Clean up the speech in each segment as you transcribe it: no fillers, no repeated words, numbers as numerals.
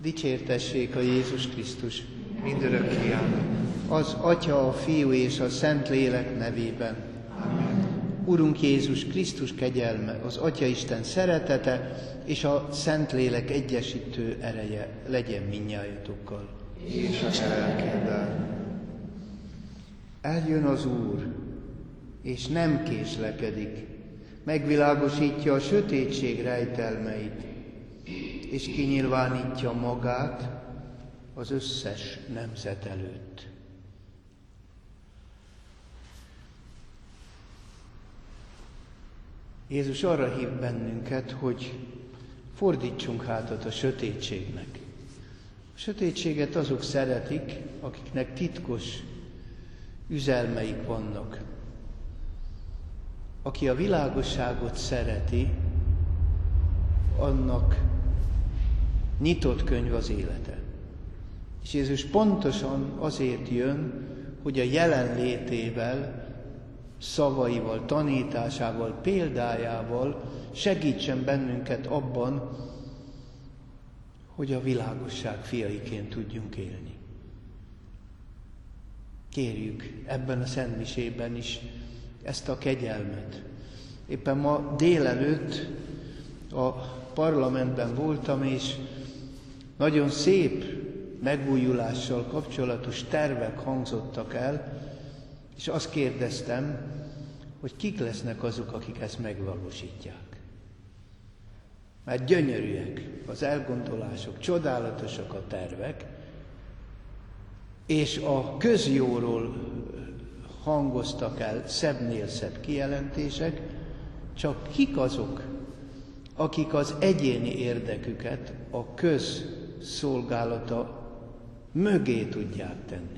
Dicsértessék a Jézus Krisztus! Mindörökké áll. Az Atya, a Fiú és a Szentlélek nevében. Amen. Urunk Jézus Krisztus kegyelme, az Atya Isten szeretete és a Szentlélek egyesítő ereje legyen mindnyájatokkal. És a te lelkeddel. Eljön az Úr, és nem késlekedik, megvilágosítja a sötétség rejtelmeit, és kinyilvánítja magát az összes nemzet előtt. Jézus arra hív bennünket, hogy fordítsunk hátat a sötétségnek. A sötétséget azok szeretik, akiknek titkos üzelmeik vannak. Aki a világosságot szereti, annak nyitott könyv az élete. És Jézus pontosan azért jön, hogy a jelenlétével, szavaival, tanításával, példájával segítsen bennünket abban, hogy a világosság fiaiként tudjunk élni. Kérjük ebben a szentmisében is ezt a kegyelmet. Éppen ma délelőtt a parlamentben voltam, és nagyon szép megújulással kapcsolatos tervek hangzottak el, és azt kérdeztem, hogy kik lesznek azok, akik ezt megvalósítják. Mert gyönyörűek az elgondolások, csodálatosak a tervek, és a közjóról hangoztak el szebbnél szebb kijelentések, csak kik azok, akik az egyéni érdeküket a közszolgálata mögé tudják tenni.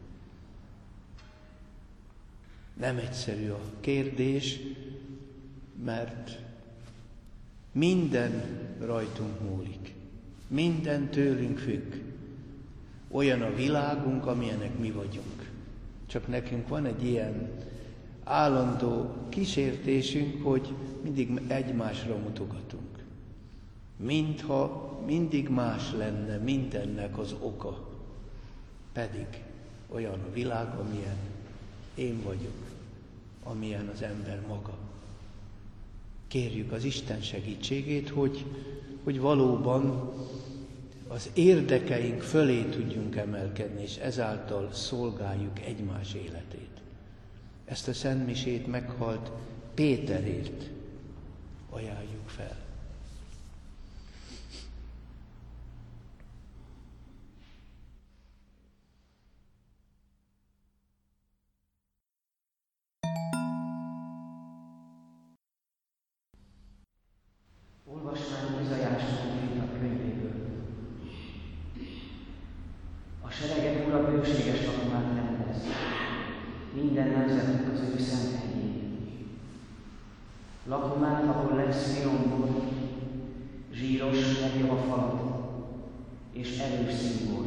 Nem egyszerű a kérdés, mert minden rajtunk múlik. Minden tőlünk függ. Olyan a világunk, amilyenek mi vagyunk. Csak nekünk van egy ilyen állandó kísértésünk, hogy mindig egymásra mutogatunk. Mintha mindig más lenne mindennek az oka. Pedig olyan a világ, amilyen én vagyok, amilyen az ember maga. Kérjük az Isten segítségét, hogy valóban az érdekeink fölé tudjunk emelkedni, és ezáltal szolgáljuk egymás életét. Ezt a szentmisét meghalt Péterért ajánljuk fel. Olvasnánk Izaiásnak a könyvéből. A seregek Ura bőséges lakomát rendez, minden nemzetnek az ő szent hegyén. Lakomát, ahol lesz Sionból, zsíros, legjobb a falat, és erős szimbol.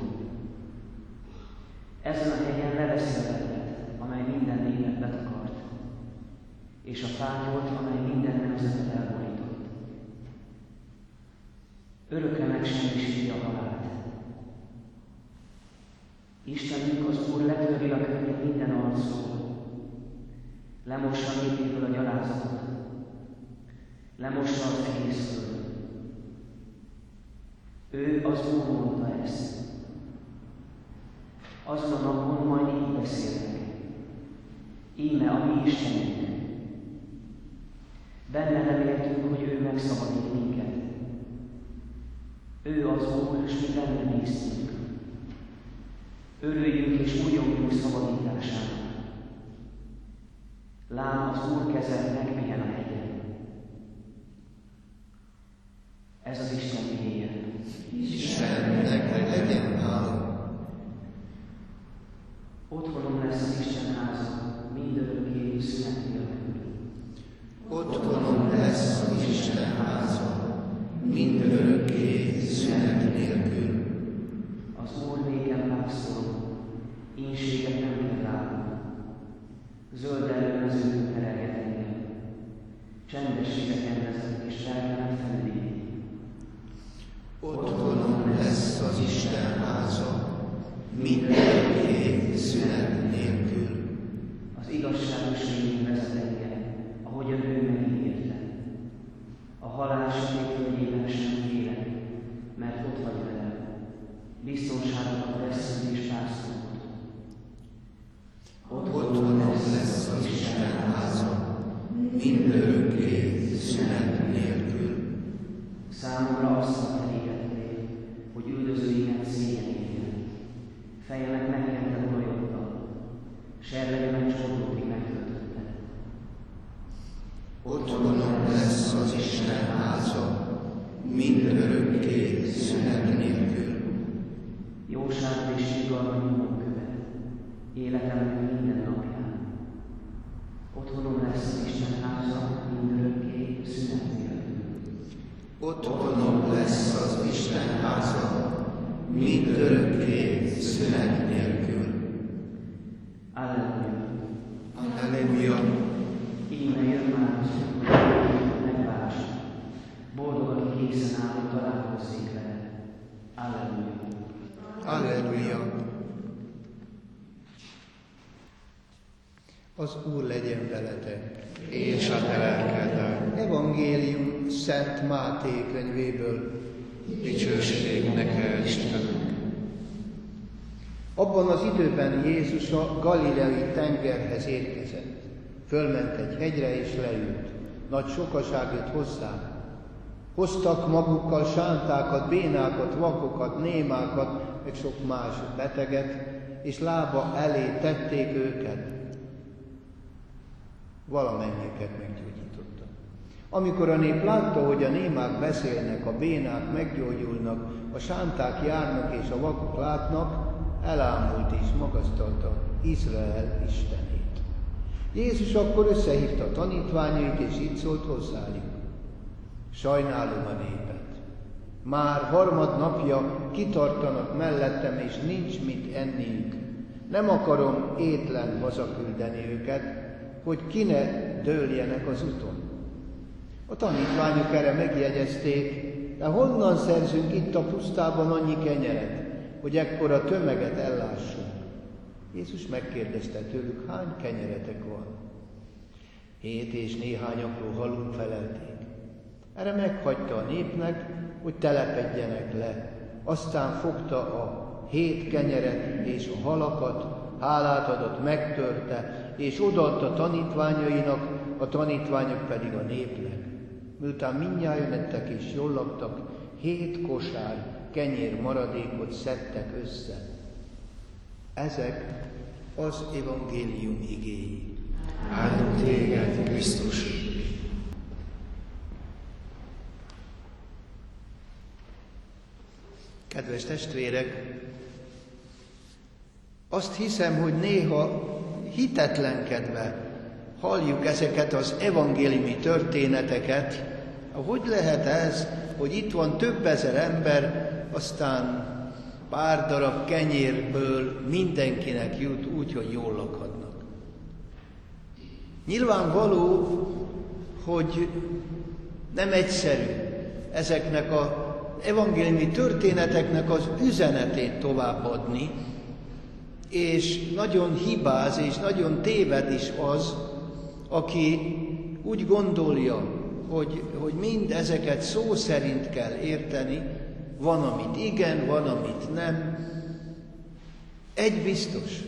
Ezen a hegyen leveszi a tervet, amely minden népet betakart, és a fátyot, amely minden nemzetet elborított. Örökre megsemmisíti a halált. Istenünk az Úr letörli a könyvet minden arcról, lemossa népéből a gyalázatot, lemossa az egész föld. Ő az Úr mondta ezt. Azon a napon majd így beszélnek. Íme a mi Istenünk. Benne reméltünk, hogy ő megszabadít minket. Ő az Úr, és mi benne néztünk. Örüljünk és újjongjunk szabadításának. Lám az Úr keze megpihen a hegyen. Ez az Isten igéje. Istennek legyen hála. Otthonom lesz az Isten háza, mindörökké szünet nélkül. Otthonom lesz az Isten háza, mindörökké szünet nélkül. Az Úr nékem lábszoló, ínséget nem kell látni. Zöld előmezőkön terelget engem, csendességeken vezet és lelkemet felüli. Otthonom lesz az Isten háza, mindörökké szünet nélkül. Az igazságos lény vezet engem, ahogyan ő megígérte. A halál sötétvölgyében sem félek, mert ott vagy velem. Biztonságomat veszed és pásztorod. Otthonom lesz az Isten háza, mindörökké szünet nélkül. Számomra asztalt elégettél, hogy üldözőimet szégyenítjen. Fejemet megkented olajodtal, serlegemet csordókig megtöltötted. Otthonom lesz az Isten háza, mindörökké szünet nélkül. Jóságod és higgadban nyomon követ, életemnek minden napján. Otthonom lesz az Isten háza, mindörökké szünet nélkül. Otthonom lesz az Isten háza, mindörökké szünet nélkül. Alleluja! Halleluja! Íme jön már az Úr, hogy megváltsa. Boldog, aki készen áll, hogy találkozzék vele. Alleluja! Halleluja! Az Úr legyen veletek. És a te lelkeddel. Evangélium Szent Máté könyvéből. Dicsőség neked, Istenünk! Abban az időben Jézus a Galileai tengerhez érkezett. Fölment egy hegyre és leült. Nagy sokaság jött hozzá. Hoztak magukkal sántákat, bénákat, vakokat, némákat, meg sok más beteget, és lába elé tették őket. Valamennyiket meggyógyította. Amikor a nép látta, hogy a némák beszélnek, a bénák meggyógyulnak, a sánták járnak és a vakok látnak, elámult és magasztalta Izrael Istenét. Jézus akkor összehívta a tanítványait, és így szólt hozzájuk. Sajnálom a népet. Már harmadnapja kitartanak mellettem, és nincs mit enniük. Nem akarom étlen hazaküldeni őket, hogy ki ne dőljenek az úton. A tanítványok erre megjegyezték, de honnan szerzünk itt a pusztában annyi kenyeret, hogy ekkora tömeget ellássunk? Jézus megkérdezte tőlük, hány kenyeretek van? 7 és néhány apró halunk felelték. Erre meghagyta a népnek, hogy telepedjenek le. Aztán fogta a 7 kenyeret és a halakat, hálát adott, megtörte, és odaadta tanítványainak, a tanítványok pedig a népnek. Miután mindnyájan ettek és jól laktak, 7 kosár kenyér maradékot szedtek össze. Ezek az evangélium igéi. Áldunk téged, Krisztus! Kedves testvérek, azt hiszem, hogy néha hitetlenkedve halljuk ezeket az evangéliumi történeteket. Hogy lehet ez, hogy itt van több ezer ember, aztán pár darab kenyérből mindenkinek jut úgy, hogy jól lakhatnak. Nyilvánvaló, hogy nem egyszerű ezeknek az evangéliumi történeteknek az üzenetét továbbadni, és nagyon hibáz és nagyon téved is az, aki úgy gondolja, hogy mind ezeket szó szerint kell érteni, van, amit igen, van, amit nem. Egy biztos,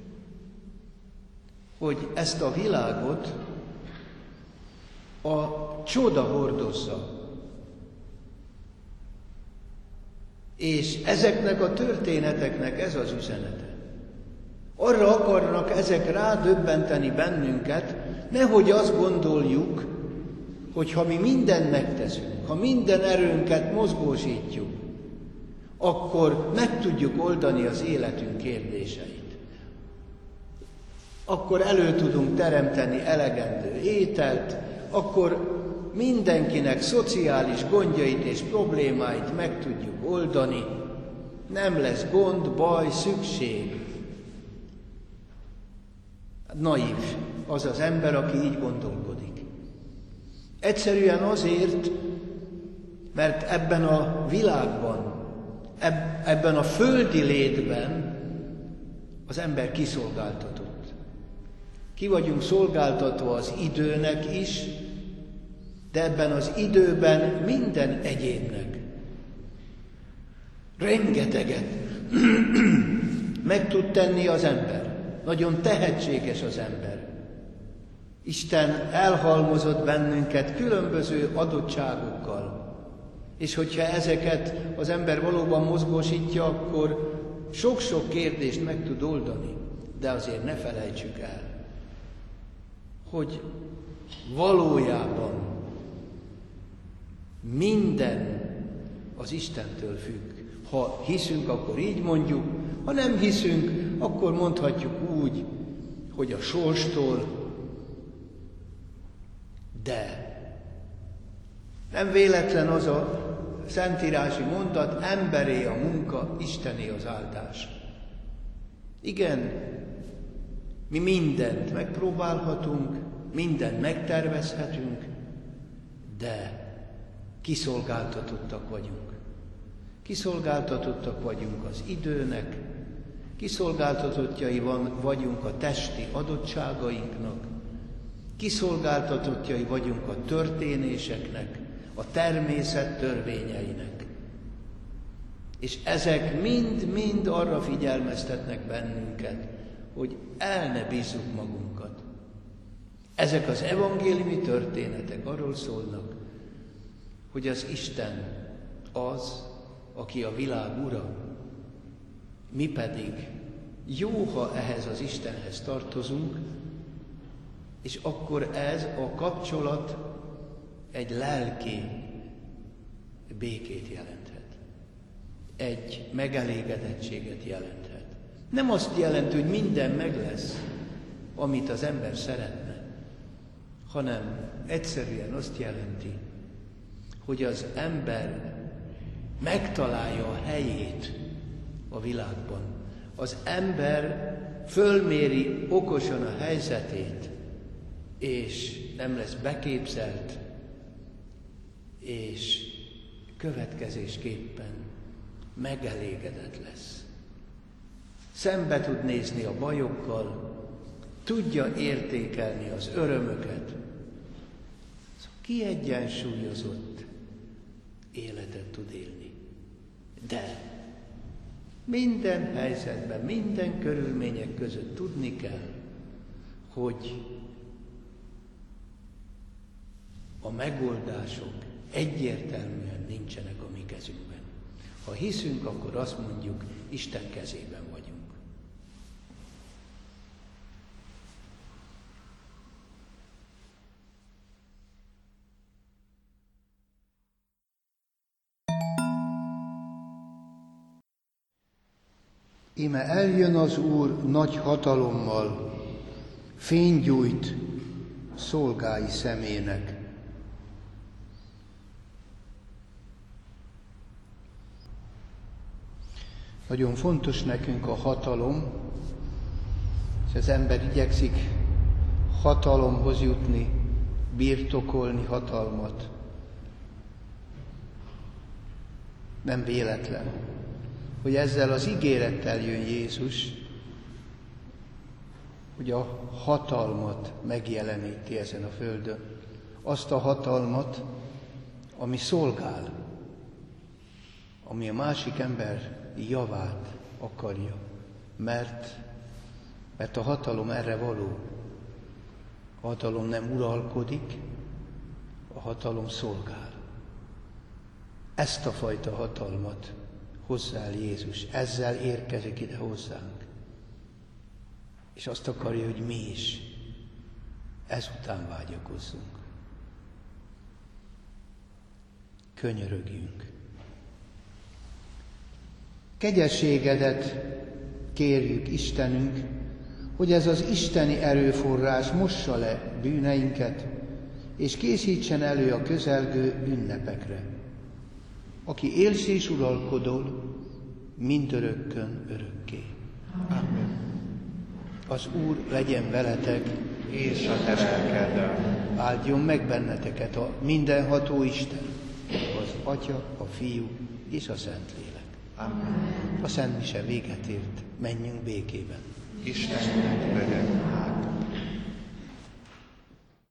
hogy ezt a világot a csoda hordozza. És ezeknek a történeteknek ez az üzenete. Arra akarnak ezek rádöbbenteni bennünket, nehogy azt gondoljuk, hogy ha mi mindent megteszünk, ha minden erőnket mozgósítjuk, akkor meg tudjuk oldani az életünk kérdéseit. Akkor elő tudunk teremteni elegendő ételt, akkor mindenkinek szociális gondjait és problémáit meg tudjuk oldani, nem lesz gond, baj, szükség. Naív az az ember, aki így gondolkodik. Egyszerűen azért, mert ebben a világban ebben a földi létben az ember kiszolgáltatott. Ki vagyunk szolgáltatva az időnek is, de ebben az időben minden egyébnek. Rengeteget meg tud tenni az ember. Nagyon tehetséges az ember. Isten elhalmozott bennünket különböző adottságokkal. És hogyha ezeket az ember valóban mozgósítja, akkor sok-sok kérdést meg tud oldani. De azért ne felejtsük el, hogy valójában minden az Istentől függ. Ha hiszünk, akkor így mondjuk, ha nem hiszünk, akkor mondhatjuk úgy, hogy a sorstól, de nem véletlen az a szentírási mondat, emberé a munka, Istené az áldás. Igen, mi mindent megpróbálhatunk, mindent megtervezhetünk, de kiszolgáltatottak vagyunk. Kiszolgáltatottak vagyunk az időnek, kiszolgáltatottjai vagyunk a testi adottságainknak, kiszolgáltatottjai vagyunk a történéseknek, a természet törvényeinek. És ezek mind arra figyelmeztetnek bennünket, hogy el ne bízzuk magunkat. Ezek az evangéliumi történetek arról szólnak, hogy az Isten az, aki a világ ura, mi pedig jó, ha ehhez az Istenhez tartozunk, és akkor ez a kapcsolat egy lelki békét jelenthet. Egy megelégedettséget jelenthet. Nem azt jelenti, hogy minden meg lesz, amit az ember szeretne, hanem egyszerűen azt jelenti, hogy az ember megtalálja a helyét a világban. Az ember fölméri okosan a helyzetét, és nem lesz beképzelt, és következésképpen megelégedett lesz. Szembe tud nézni a bajokkal, tudja értékelni az örömöket. Kiegyensúlyozott életet tud élni. De minden helyzetben, minden körülmények között tudni kell, hogy a megoldások egyértelműen nincsenek a mi kezünkben. Ha hiszünk, akkor azt mondjuk, Isten kezében vagyunk. Íme eljön az Úr nagy hatalommal, fénygyújt szolgái szemének. Nagyon fontos nekünk a hatalom, és az ember igyekszik hatalomhoz jutni, birtokolni hatalmat. Nem véletlen, hogy ezzel az ígérettel jön Jézus, hogy a hatalmat megjeleníti ezen a földön. Azt a hatalmat, ami szolgál, ami a másik ember javát akarja, mert a hatalom erre való. A hatalom nem uralkodik, a hatalom szolgál. Ezt a fajta hatalmat hozzá el Jézus, ezzel érkezik ide hozzánk. És azt akarja, hogy mi is ezután vágyakozzunk. Könyörögjünk. Kegyességedet kérjük, Istenünk, hogy ez az isteni erőforrás mossa le bűneinket, és készítsen elő a közelgő ünnepekre. Aki élsz és uralkodol, mindörökkön örökké. Amen. Az Úr legyen veletek, és a te lelkeddel. Áldjon meg benneteket a mindenható Isten, az Atya, a Fiú és a Szentlélek. Amen. A Szent Mise véget ért, menjünk békében. Istennek legyen hála.